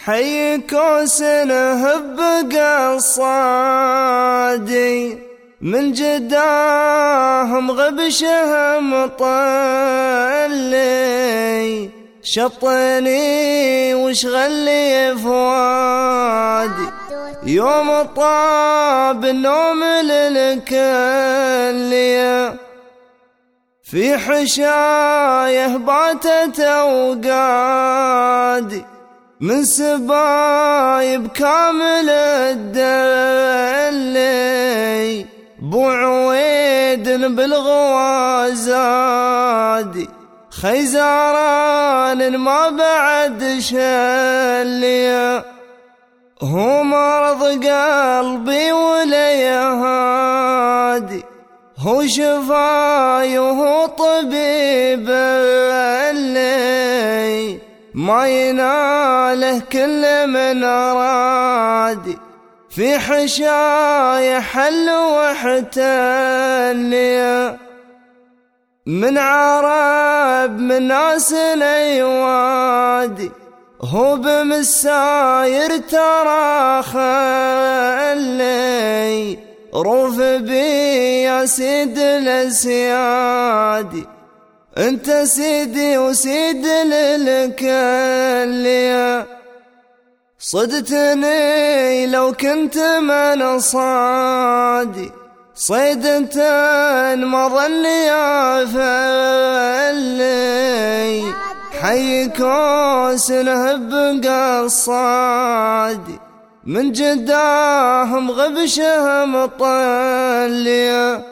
حي كوسنه بقصادي من جداهم غبشهم طلي شطني وشغلي فؤادي يوم طاب النوم للكلية في حشايه باتت اوقادي من سبايب كامل الدلي بو عويد بالغوازادي خيزاران ما بعد شليه هو مرض قلبي ولي هادي هو شفاي وهو طبيب اللي ما يناله كل من أرادي في حشاي حل وحتلي من عرب من ناس الأيوادي هو بمساير ترى خلي روف بي يا سيد الأسيادي انت سيدي وسيد للكلية صدتني لو كنت من صادي صيد انت ما ظني يا فلي حي كوسنه بقصادي من جداهم غبشهم طلي